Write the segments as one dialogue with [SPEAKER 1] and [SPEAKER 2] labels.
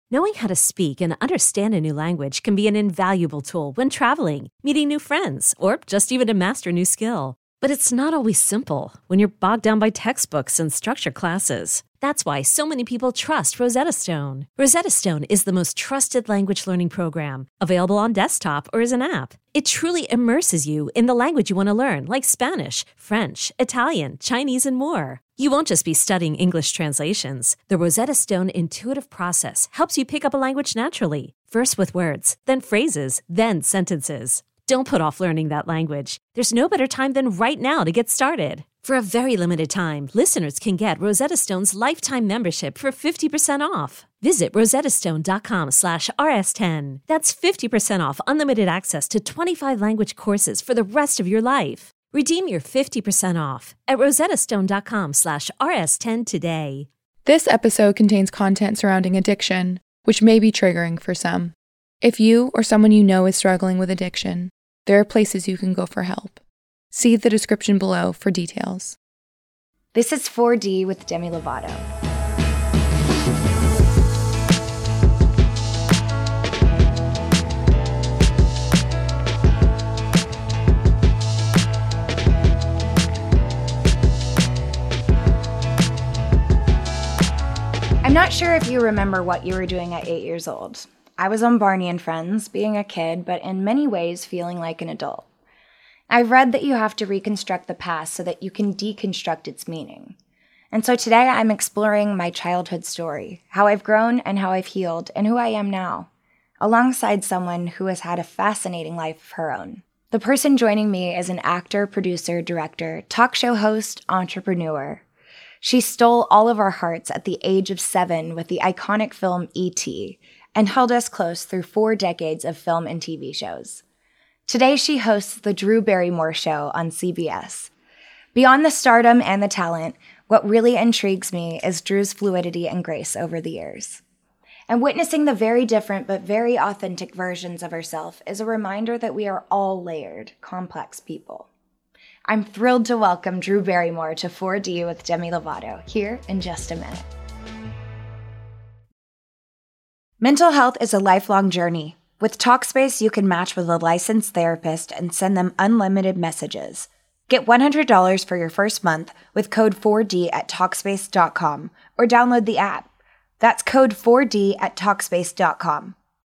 [SPEAKER 1] Knowing how to speak and understand a new language can be an invaluable tool when traveling, meeting new friends, or just even to master a new skill. But it's not always simple when you're bogged down by textbooks and structured classes. That's why so many people trust Rosetta Stone. Rosetta Stone is the most trusted language learning program, available on desktop or as an app. It truly immerses you in the language you want to learn, like Spanish, French, Italian, Chinese, and more. You won't just be studying English translations. The Rosetta Stone intuitive process helps you pick up a language naturally, first with words, then phrases, then sentences. Don't put off learning that language. There's no better time than right now to get started. For a very limited time, listeners can get Rosetta Stone's lifetime membership for 50% off. Visit rosettastone.com/rs10. That's 50% off unlimited access to 25 language courses for the rest of your life. Redeem your 50% off at rosettastone.com/rs10 today.
[SPEAKER 2] This episode contains content surrounding addiction, which may be triggering for some. If you or someone you know is struggling with addiction, there are places you can go for help. See the description below for details.
[SPEAKER 3] This is 4D with Demi Lovato. I'm not sure if you remember what you were doing at 8 years old. I was on Barney and Friends, being a kid, but in many ways feeling like an adult. I've read that you have to reconstruct the past so that you can deconstruct its meaning. And so today I'm exploring my childhood story, how I've grown and how I've healed, and who I am now, alongside someone who has had a fascinating life of her own. The person joining me is an actor, producer, director, talk show host, entrepreneur. She stole all of our hearts at the age of 7 with the iconic film E.T., and held us close through 4 decades of film and TV shows. Today, she hosts The Drew Barrymore Show on CBS. Beyond the stardom and the talent, what really intrigues me is Drew's fluidity and grace over the years. And witnessing the very different but very authentic versions of herself is a reminder that we are all layered, complex people. I'm thrilled to welcome Drew Barrymore to 4D with Demi Lovato here in just a minute. Mental health is a lifelong journey. With Talkspace, you can match with a licensed therapist and send them unlimited messages. Get $100 for your first month with code 4D at Talkspace.com or download the app. That's code 4D at Talkspace.com.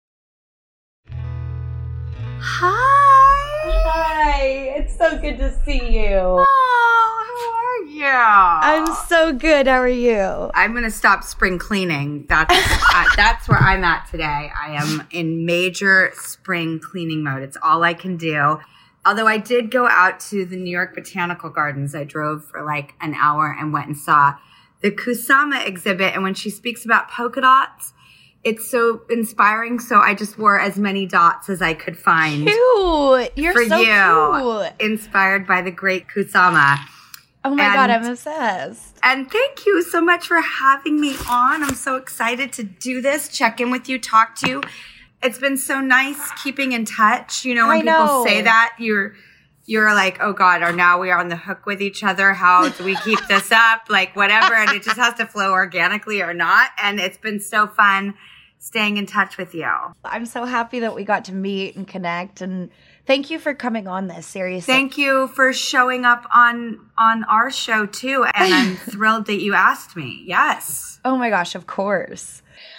[SPEAKER 4] Hi, it's so good to see you.
[SPEAKER 5] Oh, how are you?
[SPEAKER 4] I'm so good. How are you?
[SPEAKER 5] I'm going to stop spring cleaning. That's where I'm at today. I am in major spring cleaning mode. It's all I can do. Although I did go out to the New York Botanical Gardens. I drove for like an hour and went and saw the Kusama exhibit. And when she speaks about polka dots, it's so inspiring. So I just wore as many dots as I could find.
[SPEAKER 4] Cute. You're
[SPEAKER 5] for
[SPEAKER 4] so
[SPEAKER 5] you,
[SPEAKER 4] cute.
[SPEAKER 5] Inspired by the great Kusama.
[SPEAKER 4] Oh my God, I'm obsessed.
[SPEAKER 5] And thank you so much for having me on. I'm so excited to do this, check in with you, talk to you. It's been so nice keeping in touch. You know, when people say that, you're like, oh God, or now we are on the hook with each other. How do we keep this up? Like whatever. And it just has to flow organically or not. And it's been so fun staying in touch with you.
[SPEAKER 4] I'm so happy that we got to meet and connect, and thank you for coming on this, seriously.
[SPEAKER 5] Thank you for showing up on our show too, and I'm thrilled that you asked me. Yes.
[SPEAKER 4] Oh my gosh, of course.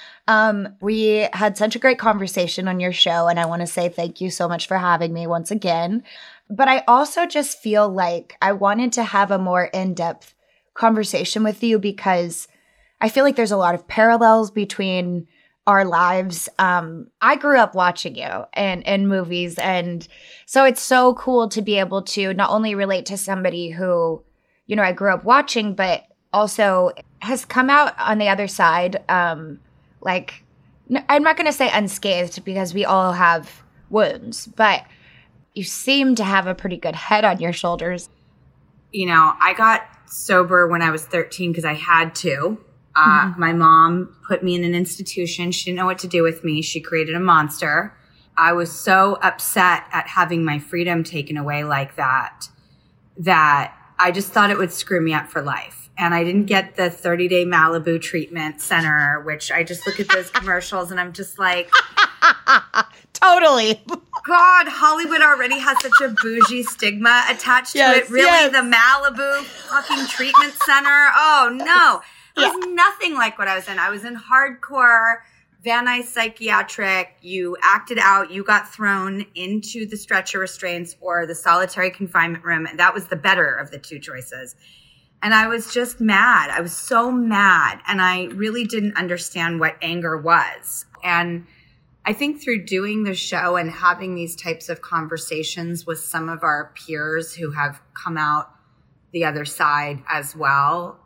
[SPEAKER 4] We had such a great conversation on your show, and I want to say thank you so much for having me once again. But I also just feel like I wanted to have a more in-depth conversation with you because I feel like there's a lot of parallels between our lives. I grew up watching you in movies, and so it's so cool to be able to not only relate to somebody who, you know, I grew up watching, but also has come out on the other side. Like, I'm not going to say unscathed because we all have wounds, but you seem to have a pretty good head on your shoulders.
[SPEAKER 5] You know, I got sober when I was 13 because I had to. My mom put me in an institution. She didn't know what to do with me. She created a monster. I was so upset at having my freedom taken away like that I just thought it would screw me up for life. And I didn't get the 30-day Malibu treatment center, which I just look at those commercials and I'm just like,
[SPEAKER 4] totally.
[SPEAKER 5] God, Hollywood already has such a bougie stigma attached to it. Really? The Malibu fucking treatment center? Oh, no. It was nothing like what I was in. I was in hardcore Van Nuys psychiatric. You acted out. You got thrown into the stretcher restraints or the solitary confinement room. And that was the better of the two choices. And I was just mad. I was so mad. And I really didn't understand what anger was. And I think through doing the show and having these types of conversations with some of our peers who have come out the other side as well,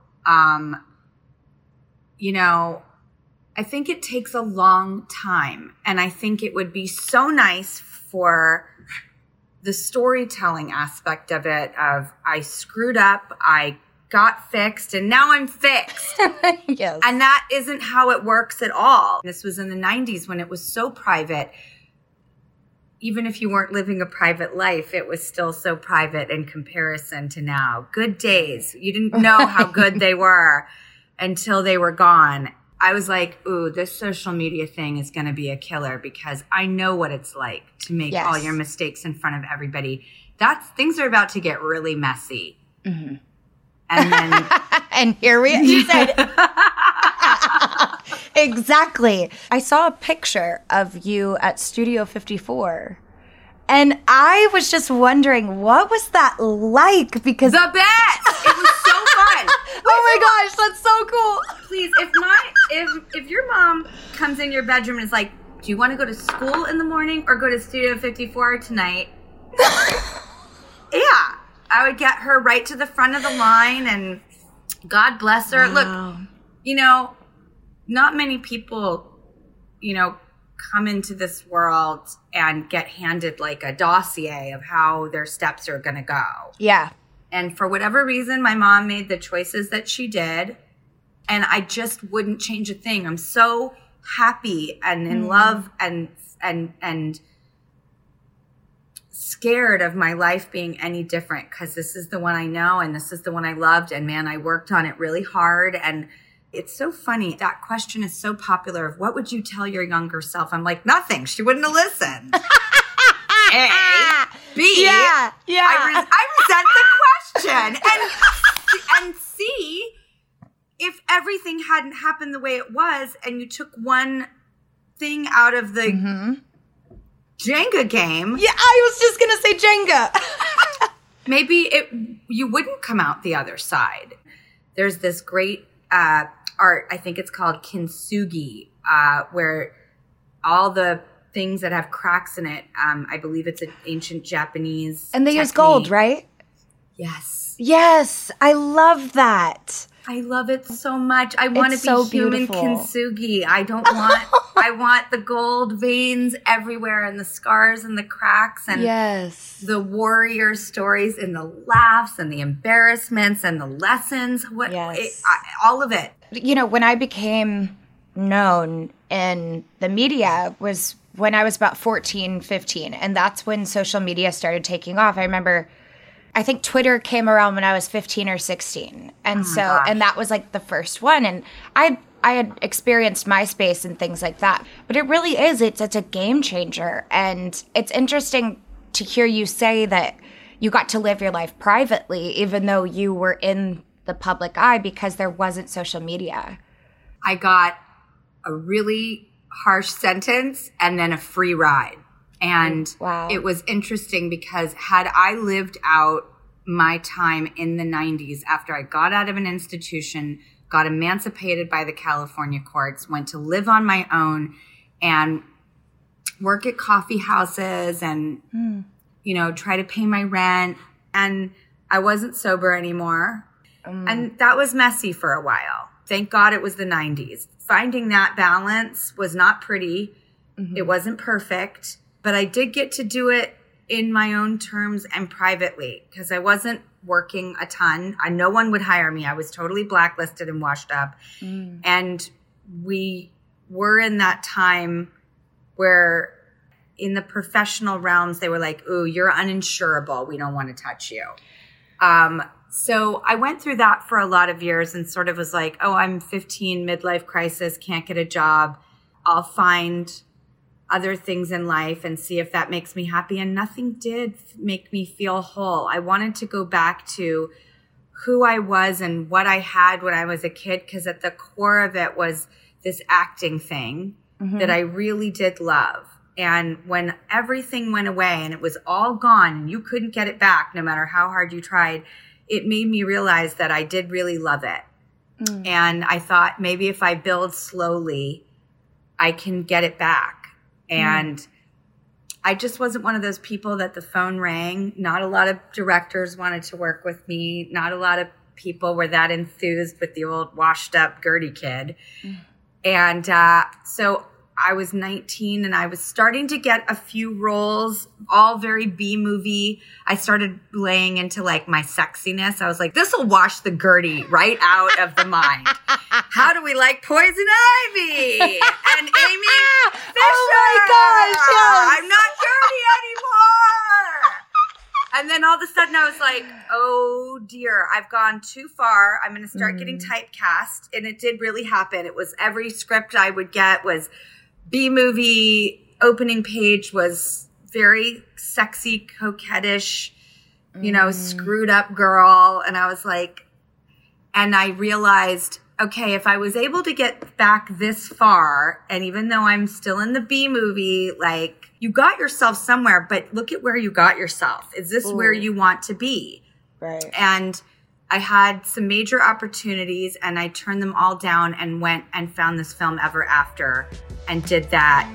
[SPEAKER 5] you know, I think it takes a long time. And I think it would be so nice for the storytelling aspect of it, of I screwed up, I got fixed, and now I'm fixed.
[SPEAKER 4] Yes.
[SPEAKER 5] And that isn't how it works at all. This was in the 90s when it was so private. Even if you weren't living a private life, it was still so private in comparison to now. Good days. You didn't know how good they were until they were gone. I was like, ooh, this social media thing is going to be a killer because I know what it's like to make all your mistakes in front of everybody. Things are about to get really messy. Mm-hmm. And then,
[SPEAKER 4] and here you said exactly. I saw a picture of you at Studio 54, and I was just wondering, what was that like? Because
[SPEAKER 5] the best. It was so fun.
[SPEAKER 4] Oh my gosh, that's so cool.
[SPEAKER 5] Please, if your mom comes in your bedroom and is like, "Do you want to go to school in the morning or go to Studio 54 tonight?" Yeah. I would get her right to the front of the line, and God bless her. Wow. Look, you know, not many people, you know, come into this world and get handed like a dossier of how their steps are going to go.
[SPEAKER 4] Yeah.
[SPEAKER 5] And for whatever reason, my mom made the choices that she did, and I just wouldn't change a thing. I'm so happy and in love and scared of my life being any different because this is the one I know and this is the one I loved, and man, I worked on it really hard. And it's so funny. That question is so popular of what would you tell your younger self? I'm like, nothing. She wouldn't have listened. A. B.
[SPEAKER 4] Yeah.
[SPEAKER 5] I resent the question. And C, if everything hadn't happened the way it was and you took one thing out of the Jenga game.
[SPEAKER 4] Yeah, I was just going to say Jenga.
[SPEAKER 5] Maybe you wouldn't come out the other side. There's this great art, I think it's called kintsugi, where all the things that have cracks in it, I believe it's an ancient Japanese
[SPEAKER 4] And they
[SPEAKER 5] technique.
[SPEAKER 4] use gold, right?
[SPEAKER 5] Yes.
[SPEAKER 4] Yes, I love that.
[SPEAKER 5] I love it so much. I want to be
[SPEAKER 4] so
[SPEAKER 5] human
[SPEAKER 4] beautiful.
[SPEAKER 5] kintsugi. I don't want, I want the gold veins everywhere and the scars and the cracks and the warrior stories and the laughs and the embarrassments and the lessons. All of it.
[SPEAKER 4] You know, when I became known in the media was when I was about 14, 15. And that's when social media started taking off. I remember, I think Twitter came around when I was 15 or 16. And and that was like the first one. And I had experienced MySpace and things like that. But it really is, it's a game changer. And it's interesting to hear you say that you got to live your life privately, even though you were in the public eye because there wasn't social media.
[SPEAKER 5] I got a really harsh sentence and then a free ride. And it was interesting because had I lived out my time in the 90s after I got out of an institution, got emancipated by the California courts, went to live on my own and work at coffee houses and, you know, try to pay my rent. And I wasn't sober anymore. And that was messy for a while. Thank God it was the 90s. Finding that balance was not pretty. It wasn't perfect. But I did get to do it in my own terms and privately because I wasn't working a ton. No one would hire me. I was totally blacklisted and washed up. And we were in that time where in the professional realms, they were like, ooh, you're uninsurable. We don't want to touch you. So I went through that for a lot of years and sort of was like, oh, I'm 15, midlife crisis, can't get a job. I'll find other things in life and see if that makes me happy. And nothing did make me feel whole. I wanted to go back to who I was and what I had when I was a kid, because at the core of it was this acting thing that I really did love. And when everything went away and it was all gone and you couldn't get it back no matter how hard you tried, it made me realize that I did really love it. And I thought maybe if I build slowly, I can get it back. And I just wasn't one of those people that the phone rang. Not a lot of directors wanted to work with me. Not a lot of people were that enthused with the old washed up Gertie kid. And so I was 19 and I was starting to get a few roles, all very B-movie. I started laying into like my sexiness. I was like, this will wash the Gertie right out of the mind. How do we like Poison Ivy and Amy Fisher?
[SPEAKER 4] Oh my gosh, yes.
[SPEAKER 5] I'm not Gertie anymore. And then all of a sudden I was like, oh dear, I've gone too far. I'm going to start getting typecast. And it did really happen. It was every script I would get was B-movie. Opening page was very sexy, coquettish, screwed up girl. And I was like, and I realized, okay, if I was able to get back this far, and even though I'm still in the B-movie, like, you got yourself somewhere, but look at where you got yourself. Is this where you want to be?
[SPEAKER 4] Right.
[SPEAKER 5] And I had some major opportunities and I turned them all down and went and found this film Ever After and did that.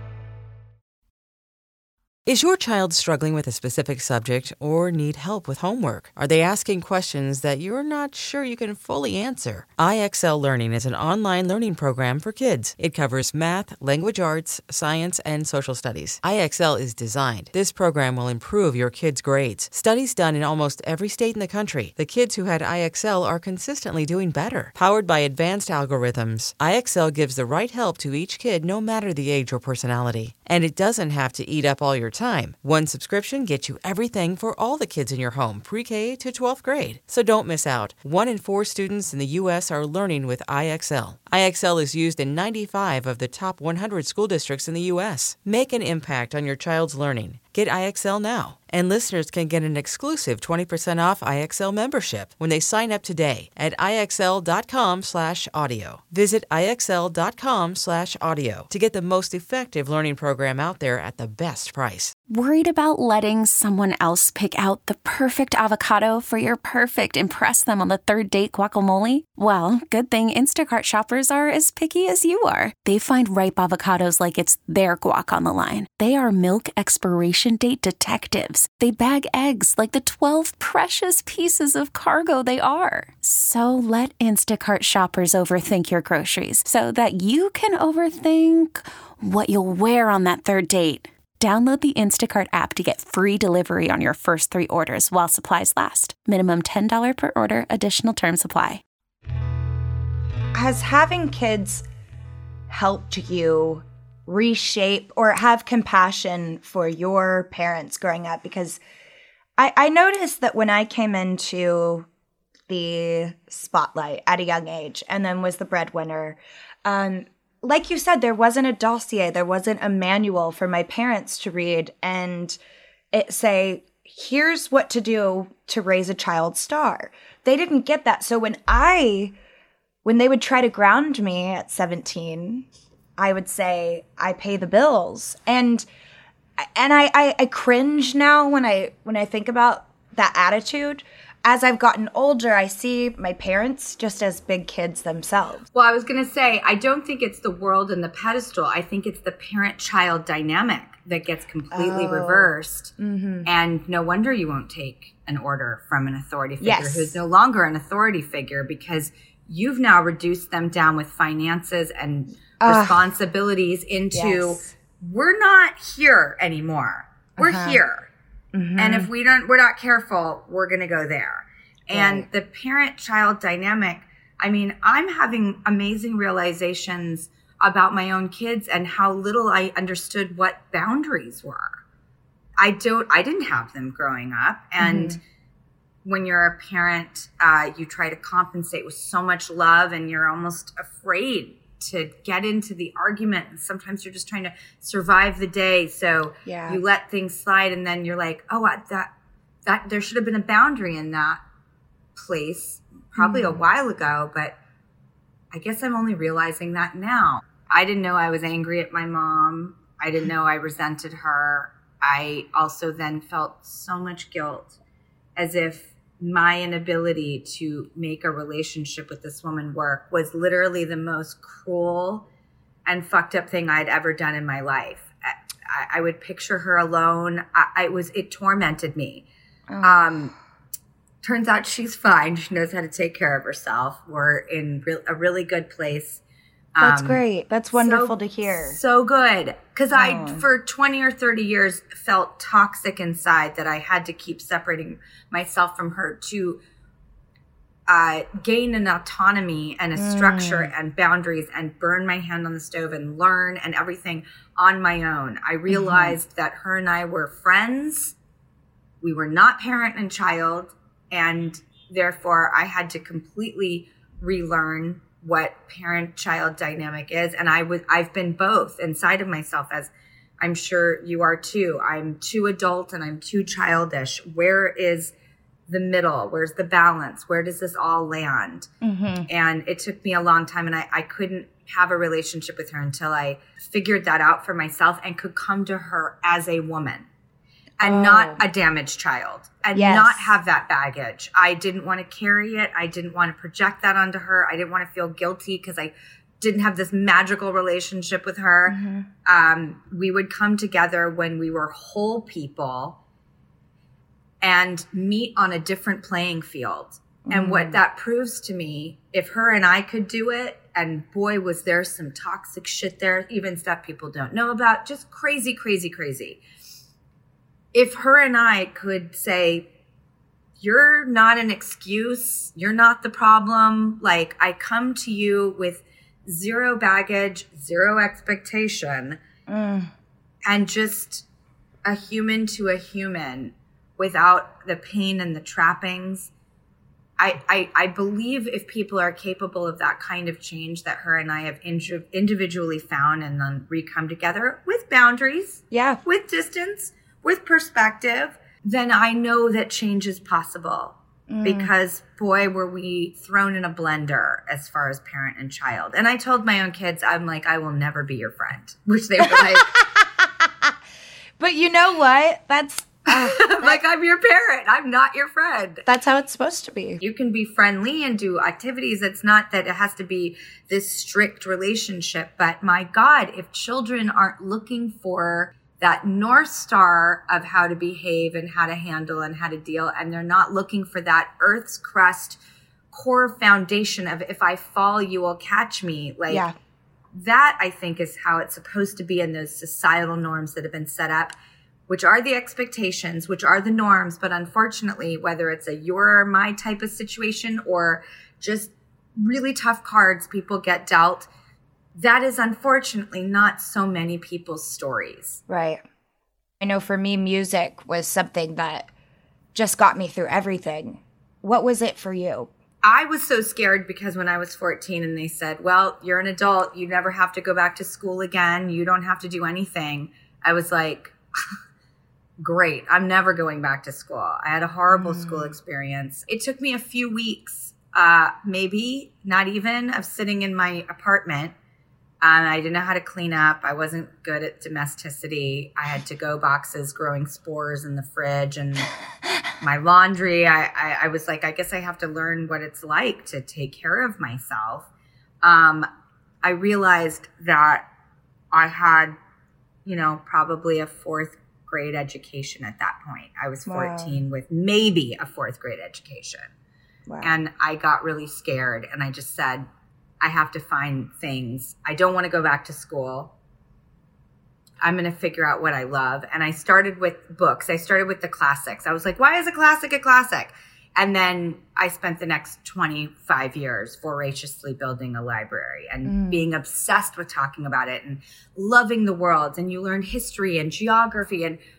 [SPEAKER 6] Is your child struggling with a specific subject or need help with homework? Are they asking questions that you're not sure you can fully answer? IXL Learning is an online learning program for kids. It covers math, language arts, science, and social studies. IXL is designed. This program will improve your kids' grades. Studies done in almost every state in the country. The kids who had IXL are consistently doing better. Powered by advanced algorithms, IXL gives the right help to each kid no matter the age or personality. And it doesn't have to eat up all your time. One subscription gets you everything for all the kids in your home, pre-K to 12th grade. So don't miss out. 1 in 4 students in the U.S. are learning with IXL. IXL is used in 95 of the top 100 school districts in the U.S. Make an impact on your child's learning. Get IXL now. And listeners can get an exclusive 20% off IXL membership when they sign up today at IXL.com/audio. Visit IXL.com/audio to get the most effective learning program out there at the best price.
[SPEAKER 7] Worried about letting someone else pick out the perfect avocado for your perfect impress them on the third date guacamole? Well, good thing Instacart shoppers are as picky as you are. They find ripe avocados like it's their guac on the line. They are milk expiration date detectives. They bag eggs like the 12 precious pieces of cargo they are. So let Instacart shoppers overthink your groceries so that you can overthink what you'll wear on that third date. Download the Instacart app to get free delivery on your first 3 orders while supplies last. Minimum $10 per order. Additional terms apply.
[SPEAKER 4] Has having kids helped you reshape or have compassion for your parents growing up? Because I noticed that when I came into the spotlight at a young age and then was the breadwinner, like you said, there wasn't a dossier, there wasn't a manual for my parents to read and it say, here's what to do to raise a child star. They didn't get that. So when they would try to ground me at 17, I would say, I pay the bills. And I cringe now when I think about that attitude. As I've gotten older, I see my parents just as big kids themselves.
[SPEAKER 5] Well, I was going to say, I don't think it's the world and the pedestal. I think it's the parent-child dynamic that gets completely reversed. Mm-hmm. And no wonder you won't take an order from an authority figure who's no longer an authority figure because you've now reduced them down with finances and responsibilities into, we're not here anymore. We're here. Mm-hmm. And if we're not careful, we're going to go there. And the parent-child dynamic, I mean, I'm having amazing realizations about my own kids and how little I understood what boundaries were. I didn't have them growing up. And when you're a parent, you try to compensate with so much love and you're almost afraid to get into the argument. And sometimes you're just trying to survive the day. So you let things slide and then you're like, oh, that there should have been a boundary in that place probably a while ago. But I guess I'm only realizing that now. I didn't know I was angry at my mom. I didn't know I resented her. I also then felt so much guilt, as if my inability to make a relationship with this woman work was literally the most cruel and fucked up thing I'd ever done in my life. I would picture her alone. It tormented me. Turns out she's fine. She knows how to take care of herself. We're in a really good place.
[SPEAKER 4] That's great. That's wonderful to hear.
[SPEAKER 5] So good. Because I, for 20 or 30 years, felt toxic inside that I had to keep separating myself from her to gain an autonomy and a structure and boundaries and burn my hand on the stove and learn and everything on my own. I realized that her and I were friends. We were not parent and child. And therefore, I had to completely relearn what parent-child dynamic is. And I've been both inside of myself, as I'm sure you are too. I'm too adult and I'm too childish. Where is the middle? Where's the balance? Where does this all land? And it took me a long time, and I couldn't have a relationship with her until I figured that out for myself and could come to her as a woman and not a damaged child and not have that baggage. I didn't want to carry it. I didn't want to project that onto her. I didn't want to feel guilty because I didn't have this magical relationship with her. We would come together when we were whole people and meet on a different playing field. And what that proves to me, if her and I could do it, and boy, was there some toxic shit there, even stuff people don't know about, just crazy, crazy, crazy. If her and I could say, you're not an excuse, you're not the problem, like I come to you with zero baggage, zero expectation, and just a human to a human without the pain and the trappings. I believe if people are capable of that kind of change that her and I have individually found and then re-come together with boundaries, with distance, with perspective, then I know that change is possible. Because boy, were we thrown in a blender as far as parent and child. And I told my own kids, I'm like, I will never be your friend, which they were like.
[SPEAKER 4] But you know what? That's
[SPEAKER 5] like, I'm your parent. I'm not your friend.
[SPEAKER 4] That's how it's supposed to be.
[SPEAKER 5] You can be friendly and do activities. It's not that it has to be this strict relationship. But my God, if children aren't looking for that North Star of how to behave and how to handle and how to deal, and they're not looking for that Earth's crust core foundation of if I fall, you will catch me. Like that, I think, is how it's supposed to be in those societal norms that have been set up, which are the expectations, which are the norms. But unfortunately, whether it's a you're or my type of situation or just really tough cards people get dealt, that is unfortunately not so many people's stories.
[SPEAKER 4] Right. I know for me, music was something that just got me through everything. What was it for you?
[SPEAKER 5] I was so scared because when I was 14 and they said, well, you're an adult, you never have to go back to school again, you don't have to do anything. I was like, great, I'm never going back to school. I had a horrible school experience. It took me a few weeks, maybe not even, of sitting in my apartment. I didn't know how to clean up. I wasn't good at domesticity. I had to-go boxes growing spores in the fridge and my laundry. I was like, I guess I have to learn what it's like to take care of myself. I realized that I had, probably a fourth grade education at that point. I was 14 with maybe a fourth grade education. Wow. And I got really scared and I just said, I have to find things. I don't want to go back to school. I'm going to figure out what I love. And I started with books. I started with the classics. I was like, why is a classic a classic? And then I spent the next 25 years voraciously building a library and being obsessed with talking about it and loving the world. And you learn history and geography and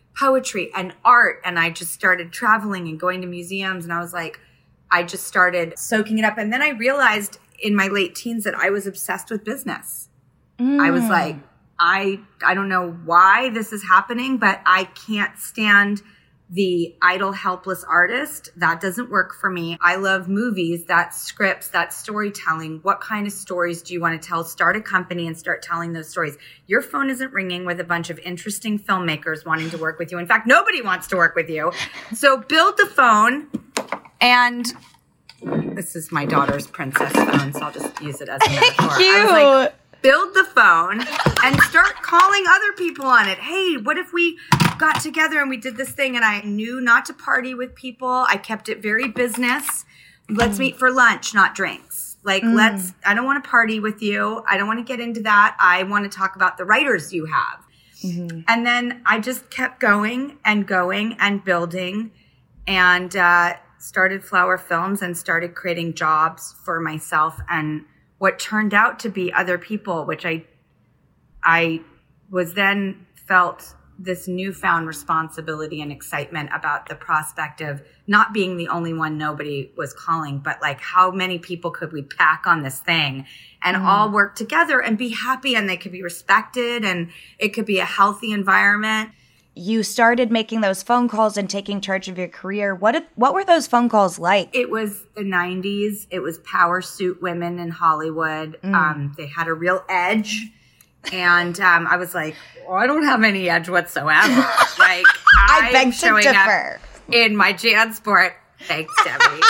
[SPEAKER 5] poetry and art. And I just started traveling and going to museums. And I was like, I just started soaking it up. And then I realized in my late teens that I was obsessed with business. I was like, I don't know why this is happening, but I can't stand the idle, helpless artist. That doesn't work for me. I love movies, that's scripts, that's storytelling. What kind of stories do you want to tell? Start a company and start telling those stories. Your phone isn't ringing with a bunch of interesting filmmakers wanting to work with you. In fact, nobody wants to work with you. So build the phone. And this is my daughter's princess phone, so I'll just use it as a metaphor.
[SPEAKER 4] Cute.
[SPEAKER 5] I was like, build the phone and start calling other people on it. Hey, what if we got together and we did this thing? And I knew not to party with people. I kept it very business. Let's meet for lunch, not drinks. Like, I don't want to party with you. I don't want to get into that. I want to talk about the writers you have. Mm-hmm. And then I just kept going and building and started Flower Films and started creating jobs for myself and what turned out to be other people, which I was then felt this newfound responsibility and excitement about the prospect of not being the only one nobody was calling, but like how many people could we pack on this thing and all work together and be happy, and they could be respected and it could be a healthy environment.
[SPEAKER 4] You started making those phone calls and taking charge of your career. What were those phone calls like?
[SPEAKER 5] It was the 90s. It was power suit women in Hollywood. They had a real edge. And I was like, well, I don't have any edge whatsoever. Like,
[SPEAKER 4] I beg to differ.
[SPEAKER 5] In my JanSport. Thanks, Debbie.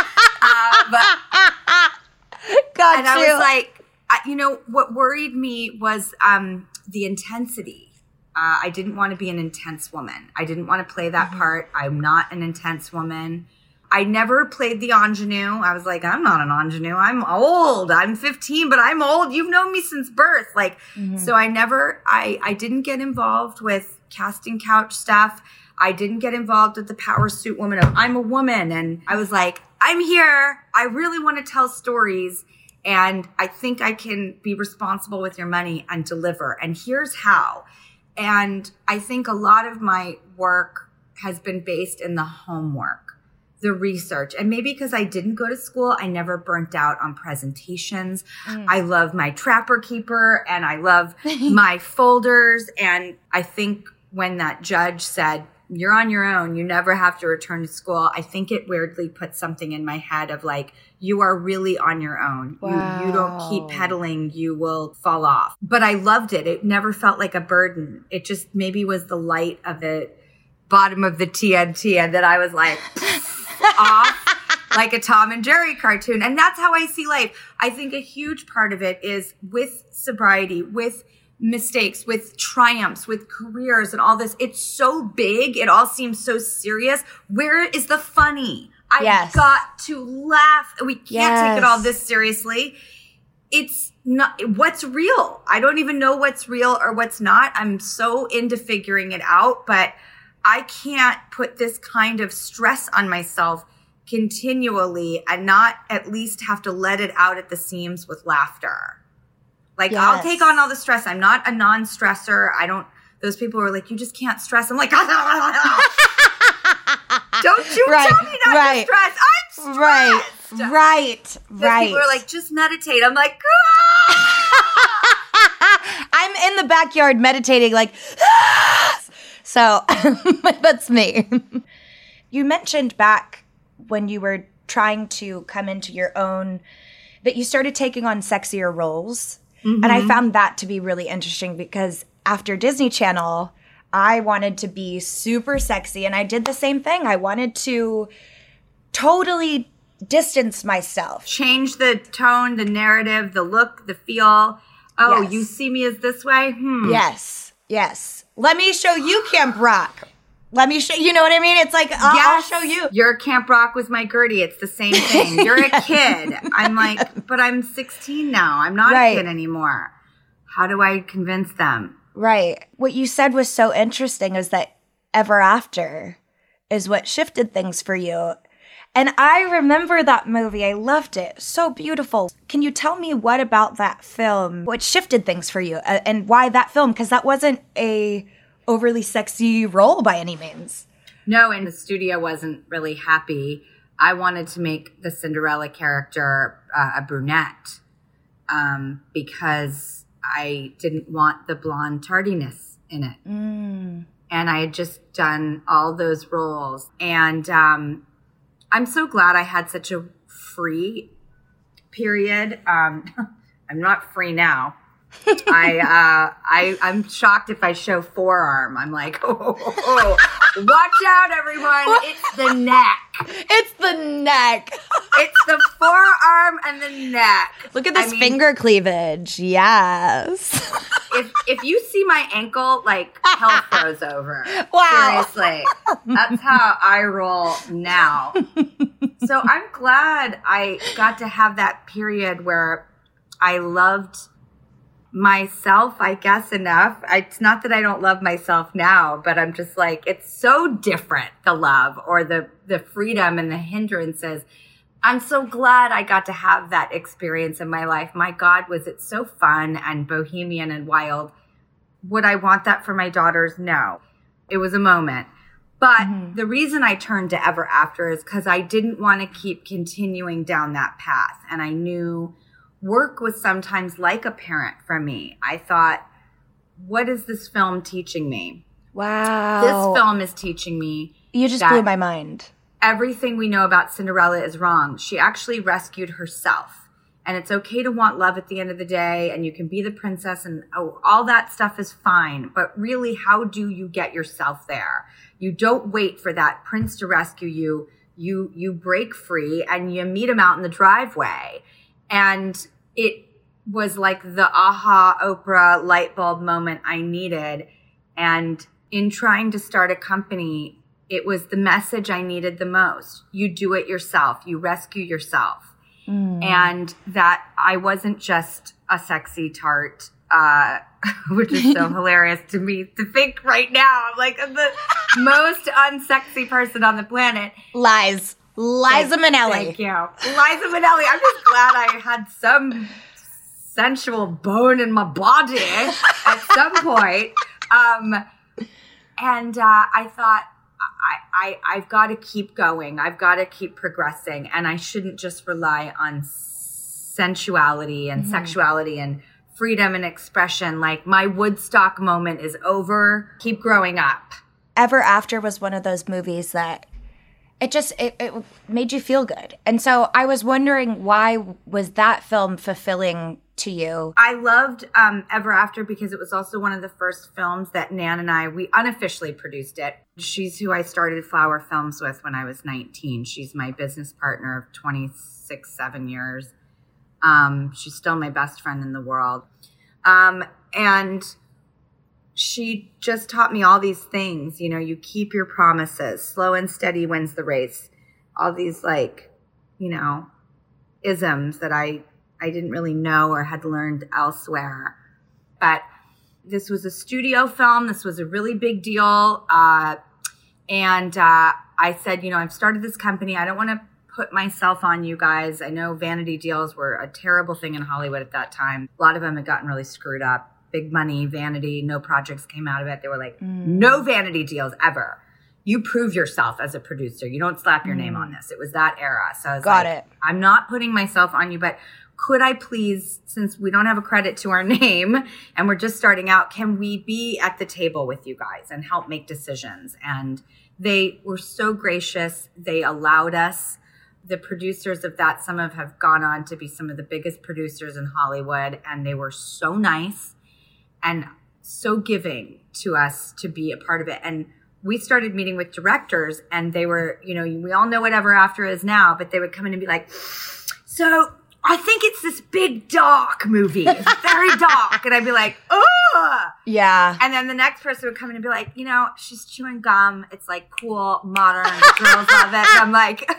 [SPEAKER 4] Got
[SPEAKER 5] and
[SPEAKER 4] you.
[SPEAKER 5] I was like, what worried me was the intensity. I didn't want to be an intense woman. I didn't want to play that part. I'm not an intense woman. I never played the ingenue. I was like, I'm not an ingenue. I'm old. I'm 15, but I'm old. You've known me since birth. So I didn't get involved with casting couch stuff. I didn't get involved with the power suit woman of I'm a woman. And I was like, I'm here. I really want to tell stories. And I think I can be responsible with your money and deliver. And here's how. And I think a lot of my work has been based in the homework, the research. And maybe because I didn't go to school, I never burnt out on presentations. I love my Trapper Keeper and I love my folders. And I think when that judge said, you're on your own, you never have to return to school, I think it weirdly put something in my head of like, you are really on your own. Wow. You don't keep pedaling, you will fall off. But I loved it. It never felt like a burden. It just maybe was the light of the bottom of the TNT. And then I was like, off like a Tom and Jerry cartoon. And that's how I see life. I think a huge part of it is with sobriety, with mistakes, with triumphs, with careers and all this. It's so big. It all seems so serious. Where is the funny? I've got to laugh. We can't take it all this seriously. It's not what's real. I don't even know what's real or what's not. I'm so into figuring it out, but I can't put this kind of stress on myself continually and not at least have to let it out at the seams with laughter. Like, I'll take on all the stress. I'm not a non-stressor. Those people were like, you just can't stress. I'm like, don't you tell me not to stress. I'm stressed.
[SPEAKER 4] Right.
[SPEAKER 5] People are like, just meditate. I'm like,
[SPEAKER 4] I'm in the backyard meditating like, so that's me. You mentioned back when you were trying to come into your own that you started taking on sexier roles. Mm-hmm. And I found that to be really interesting because after Disney Channel, I wanted to be super sexy and I did the same thing. I wanted to totally distance myself.
[SPEAKER 5] Change the tone, the narrative, the look, the feel. Oh, you see me as this way?
[SPEAKER 4] Yes. Let me show you Camp Rock. Let me show you know what I mean? It's like, I'll show you.
[SPEAKER 5] You're Camp Rock with my Gertie. It's the same thing. You're a kid. I'm like, but I'm 16 now. I'm not a kid anymore. How do I convince them?
[SPEAKER 4] Right. What you said was so interesting is that Ever After is what shifted things for you. And I remember that movie. I loved it. So beautiful. Can you tell me what about that film, what shifted things for you and why that film? Because that wasn't a overly sexy role by any means.
[SPEAKER 5] No, and the studio wasn't really happy. I wanted to make the Cinderella character a brunette because I didn't want the blonde tardiness in it. And I had just done all those roles. And I'm so glad I had such a free period. I'm not free now. I'm shocked if I show forearm. I'm like, oh, watch out, everyone. It's the neck.
[SPEAKER 4] It's the neck.
[SPEAKER 5] It's the forearm and the neck.
[SPEAKER 4] Look at this finger cleavage. Yes.
[SPEAKER 5] If you see my ankle, like, hell froze over.
[SPEAKER 4] Wow.
[SPEAKER 5] Seriously. That's how I roll now. So I'm glad I got to have that period where I loved myself, I guess, enough. It's not that I don't love myself now, but I'm just like, it's so different, the love or the freedom and the hindrances. I'm so glad I got to have that experience in my life. My God, was it so fun and bohemian and wild. Would I want that for my daughters? No. It was a moment. But the reason I turned to Ever After is because I didn't want to keep continuing down that path. And I knew work was sometimes like a parent for me. I thought, what is this film teaching me?
[SPEAKER 4] Wow.
[SPEAKER 5] This film is teaching me.
[SPEAKER 4] You just blew my mind.
[SPEAKER 5] Everything we know about Cinderella is wrong. She actually rescued herself. And it's okay to want love at the end of the day, and you can be the princess, and all that stuff is fine. But really, how do you get yourself there? You don't wait for that prince to rescue you. You break free, and you meet him out in the driveway. And it was like the aha Oprah light bulb moment I needed. And in trying to start a company, it was the message I needed the most. You do it yourself. You rescue yourself. And that I wasn't just a sexy tart, which is so hilarious to me to think right now. I'm like, I'm the most unsexy person on the planet.
[SPEAKER 4] Liza Minnelli.
[SPEAKER 5] Thank you. Liza Minnelli. I'm just glad I had some sensual bone in my body at some point. And I thought, I've got to keep going. I've got to keep progressing. And I shouldn't just rely on sensuality and sexuality and freedom and expression. Like, my Woodstock moment is over. Keep growing up.
[SPEAKER 4] Ever After was one of those movies that it made you feel good. And so I was wondering, why was that film fulfilling to you?
[SPEAKER 5] I loved Ever After because it was also one of the first films that Nan and I, we unofficially produced it. She's who I started Flower Films with when I was 19. She's my business partner of 7 years. She's still my best friend in the world. And she just taught me all these things. You know, you keep your promises. Slow and steady wins the race. All these, like, you know, isms that I didn't really know or had learned elsewhere. But this was a studio film. This was a really big deal. And I said, you know, I've started this company. I don't want to put myself on you guys. I know vanity deals were a terrible thing in Hollywood at that time. A lot of them had gotten really screwed up. Big money, vanity, no projects came out of it. They were like, no vanity deals ever. You prove yourself as a producer. You don't slap your name on this. It was that era. So I was like, I'm not putting myself on you, but could I please, since we don't have a credit to our name and we're just starting out, can we be at the table with you guys and help make decisions? And they were so gracious. They allowed us. The producers of that, some of have gone on to be some of the biggest producers in Hollywood, and they were so nice and so giving to us to be a part of it. And we started meeting with directors, and they were, you know, we all know what Ever After is now, but they would come in and be like, so I think it's this big dark movie. It's very dark. And I'd be like, oh.
[SPEAKER 4] Yeah.
[SPEAKER 5] And then the next person would come in and be like, you know, she's chewing gum. It's like cool, modern, the girls love it. And I'm like,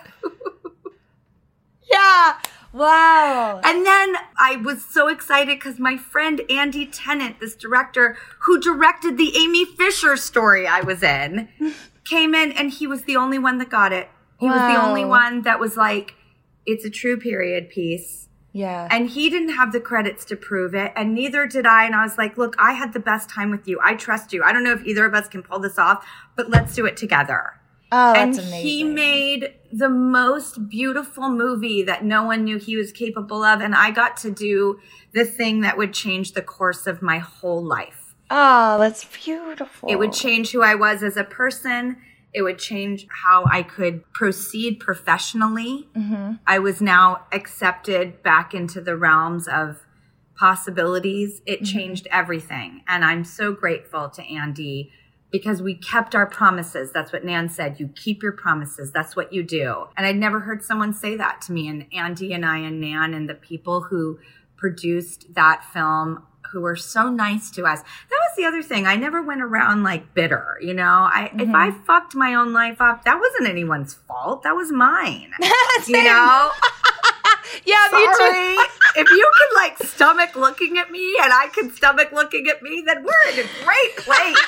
[SPEAKER 4] yeah. Wow.
[SPEAKER 5] And then I was so excited because my friend Andy Tennant, this director who directed the Amy Fisher story I was in, came in, and he was the only one that got it. He was the only one that was like, it's a true period piece.
[SPEAKER 4] Yeah.
[SPEAKER 5] And he didn't have the credits to prove it, and neither did I. And I was like, look, I had the best time with you. I trust you. I don't know if either of us can pull this off, but let's do it together.
[SPEAKER 4] Oh,
[SPEAKER 5] and
[SPEAKER 4] that's amazing.
[SPEAKER 5] he made the most beautiful movie that no one knew he was capable of. And I got to do the thing that would change the course of my whole life.
[SPEAKER 4] Oh, that's beautiful.
[SPEAKER 5] It would change who I was as a person. It would change how I could proceed professionally. Mm-hmm. I was now accepted back into the realms of possibilities. It changed everything. And I'm so grateful to Andy because we kept our promises. That's what Nan said. You keep your promises. That's what you do. And I'd never heard someone say that to me. And Andy and I and Nan and the people who produced that film who were so nice to us. That was the other thing. I never went around like bitter, you know. If I fucked my own life up, that wasn't anyone's fault. That was mine. You know?
[SPEAKER 4] Yeah,
[SPEAKER 5] Sorry.
[SPEAKER 4] me too.
[SPEAKER 5] If you can like stomach looking at me and I can stomach looking at me, then we're in a great place.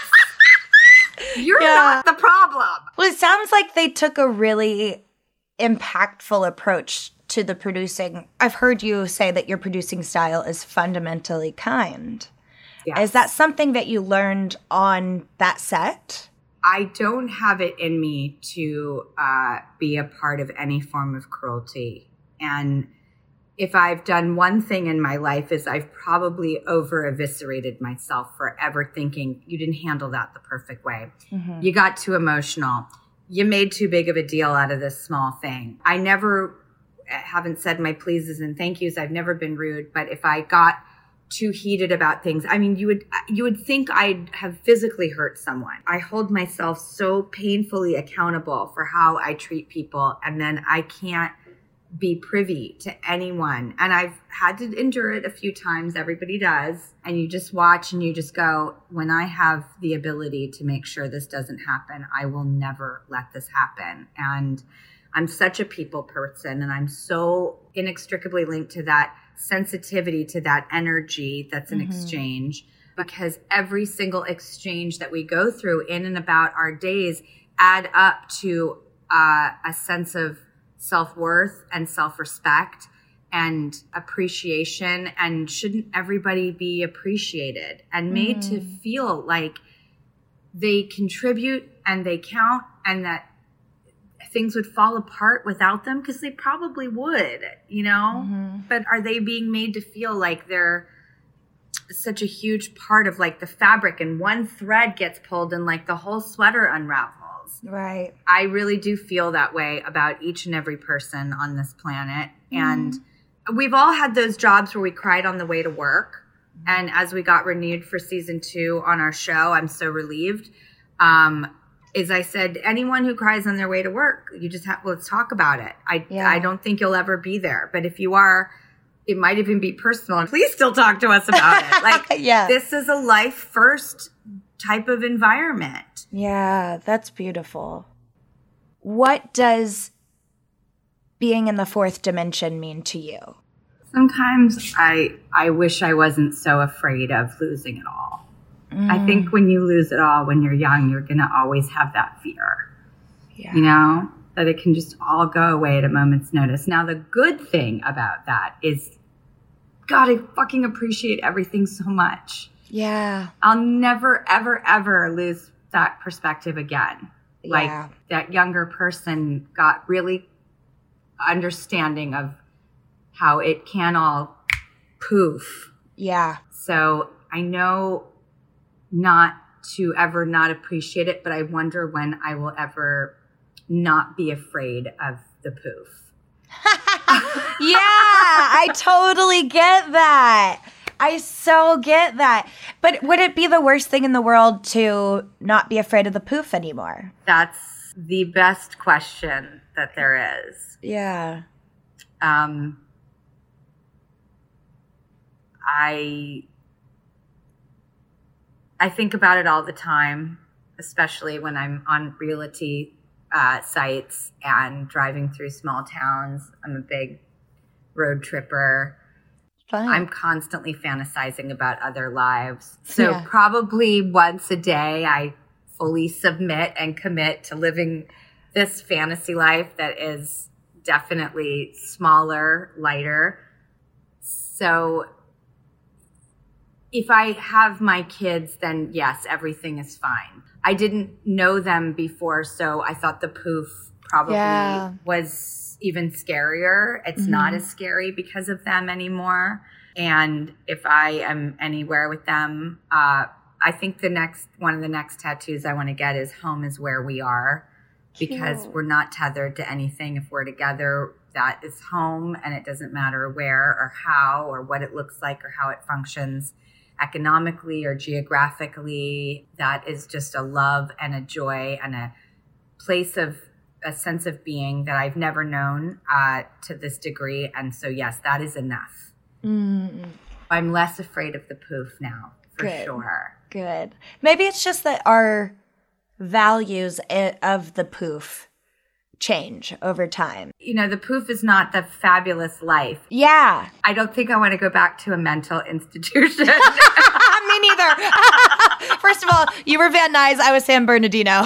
[SPEAKER 5] You're not the problem.
[SPEAKER 4] Well, it sounds like they took a really impactful approach to the producing. I've heard you say that your producing style is fundamentally kind.
[SPEAKER 5] Yes.
[SPEAKER 4] Is that something that you learned on that set?
[SPEAKER 5] I don't have it in me to be a part of any form of cruelty. And if I've done one thing in my life is I've probably over-eviscerated myself forever thinking you didn't handle that the perfect way. Mm-hmm. You got too emotional. You made too big of a deal out of this small thing. I haven't said my pleases and thank yous. I've never been rude. But if I got too heated about things, I mean, you would think I'd have physically hurt someone. I hold myself so painfully accountable for how I treat people. And then I can't be privy to anyone. And I've had to endure it a few times. Everybody does. And you just watch and you just go, when I have the ability to make sure this doesn't happen, I will never let this happen. And I'm such a people person, and I'm so inextricably linked to that sensitivity, to that energy that's an exchange, because every single exchange that we go through in and about our days add up to a sense of self-worth and self-respect and appreciation. And shouldn't everybody be appreciated and made to feel like they contribute and they count, and that things would fall apart without them? Because they probably would, you know? But are they being made to feel like they're such a huge part of like the fabric, and one thread gets pulled and like the whole sweater unravels?
[SPEAKER 4] Right.
[SPEAKER 5] I really do feel that way about each and every person on this planet. And we've all had those jobs where we cried on the way to work. And as we got renewed for season 2 on our show, I'm so relieved. As I said, anyone who cries on their way to work, you just let's talk about it. I don't think you'll ever be there. But if you are, it might even be personal. Please still talk to us about it. Like, this is a life first type of environment.
[SPEAKER 4] Yeah, that's beautiful. What does being in the fourth dimension mean to you?
[SPEAKER 5] Sometimes I wish I wasn't so afraid of losing it all. I think when you lose it all when you're young, you're going to always have that fear, you know, that it can just all go away at a moment's notice. Now, the good thing about that is, God, I fucking appreciate everything so much.
[SPEAKER 4] Yeah.
[SPEAKER 5] I'll never, ever, ever lose that perspective again. Like that younger person got really understanding of how it can all poof.
[SPEAKER 4] Yeah.
[SPEAKER 5] So I know not to ever not appreciate it, but I wonder when I will ever not be afraid of the poof.
[SPEAKER 4] Yeah, I totally get that. I so get that. But would it be the worst thing in the world to not be afraid of the poof anymore?
[SPEAKER 5] That's the best question that there is.
[SPEAKER 4] Yeah.
[SPEAKER 5] I think about it all the time, especially when I'm on realty sites and driving through small towns. I'm a big road tripper.
[SPEAKER 4] Fun.
[SPEAKER 5] I'm constantly fantasizing about other lives. So probably once a day, I fully submit and commit to living this fantasy life that is definitely smaller, lighter, So if I have my kids, then yes, everything is fine. I didn't know them before, so I thought the poof probably was even scarier. It's not as scary because of them anymore. And if I am anywhere with them, I think one of the next tattoos I want to get is "Home is where we are," because we're not tethered to anything. If we're together, that is home, and it doesn't matter where or how or what it looks like or how it functions economically or geographically. That is just a love and a joy and a place of a sense of being that I've never known to this degree. And so, yes, that is enough. I'm less afraid of the poof now, for sure.
[SPEAKER 4] Good. Maybe it's just that our values of the poof change over time.
[SPEAKER 5] You know, the poof is not the fabulous life.
[SPEAKER 4] Yeah.
[SPEAKER 5] I don't think I want to go back to a mental institution.
[SPEAKER 4] Me neither. First of all, you were Van Nuys. I was San Bernardino.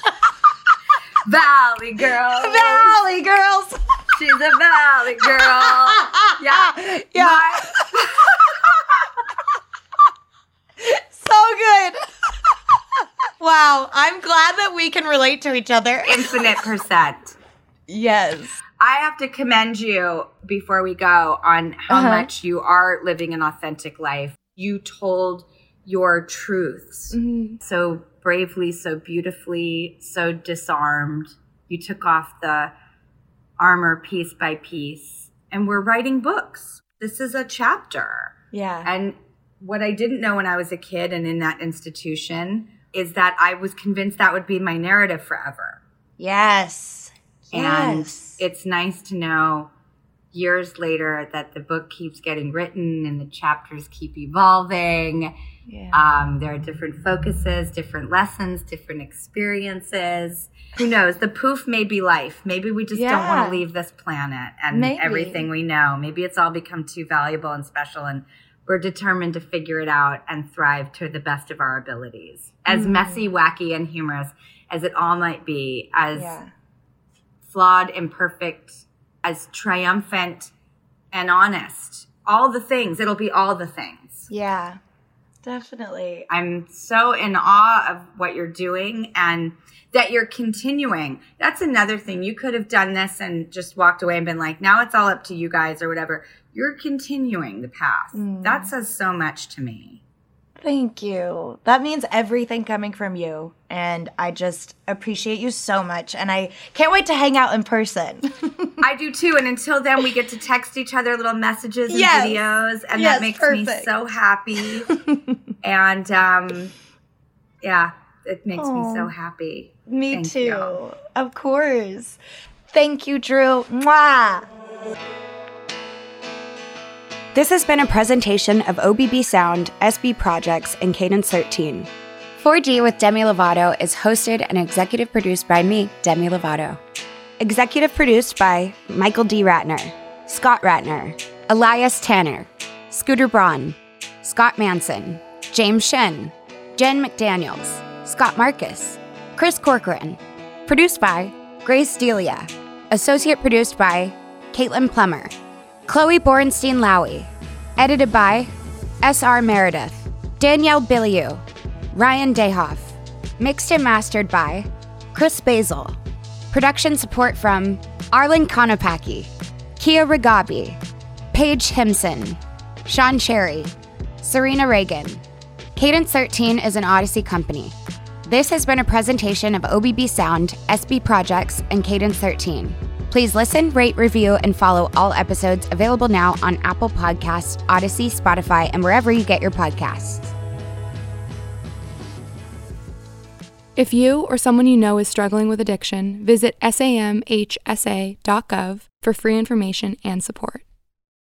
[SPEAKER 5] Valley girls.
[SPEAKER 4] Valley girls.
[SPEAKER 5] She's a valley girl. Yeah.
[SPEAKER 4] Yeah. So good. Wow. I'm glad that we can relate to each other.
[SPEAKER 5] Infinite %.
[SPEAKER 4] Yes.
[SPEAKER 5] I have to commend you before we go on how much you are living an authentic life. You told your truths so bravely, so beautifully, so disarmed. You took off the armor piece by piece, and we're writing books. This is a chapter.
[SPEAKER 4] Yeah.
[SPEAKER 5] And what I didn't know when I was a kid and in that institution is that I was convinced that would be my narrative forever.
[SPEAKER 4] Yes.
[SPEAKER 5] And it's nice to know years later that the book keeps getting written and the chapters keep evolving. Yeah. There are different focuses, different lessons, different experiences. Who knows? The poof may be life. Maybe we just don't want to leave this planet and everything we know. Maybe it's all become too valuable and special, and we're determined to figure it out and thrive to the best of our abilities. As messy, wacky, and humorous as it all might be, as flawed, imperfect, as triumphant and honest. All the things. It'll be all the things.
[SPEAKER 4] Yeah, definitely.
[SPEAKER 5] I'm so in awe of what you're doing and that you're continuing. That's another thing. You could have done this and just walked away and been like, now it's all up to you guys or whatever. You're continuing the path. That says so much to me.
[SPEAKER 4] Thank you. That means everything coming from you. And I just appreciate you so much. And I can't wait to hang out in person.
[SPEAKER 5] I do too. And until then, we get to text each other little messages and videos. And that makes me so happy. And it makes me so happy.
[SPEAKER 4] Me too. Of course. Thank you, Drew. Mwah.
[SPEAKER 8] This has been a presentation of OBB Sound, SB Projects, and Cadence 13. 4D with Demi Lovato is hosted and executive produced by me, Demi Lovato. Executive produced by Michael D. Ratner, Scott Ratner, Elias Tanner, Scooter Braun, Scott Manson, James Shen, Jen McDaniels, Scott Marcus, Chris Corcoran. Produced by Grace Delia. Associate produced by Caitlin Plummer. Chloe Borenstein-Lowy. Edited by S.R. Meredith. Danielle Billiou. Ryan Dayhoff. Mixed and mastered by Chris Basil. Production support from Arlen Konopacki, Kia Rigabi, Paige Himson, Sean Cherry, Serena Reagan. Cadence 13 is an Odyssey company. This has been a presentation of OBB Sound, SB Projects, and Cadence 13. Please listen, rate, review, and follow all episodes available now on Apple Podcasts, Odyssey, Spotify, and wherever you get your podcasts.
[SPEAKER 2] If you or someone you know is struggling with addiction, visit samhsa.gov for free information and support.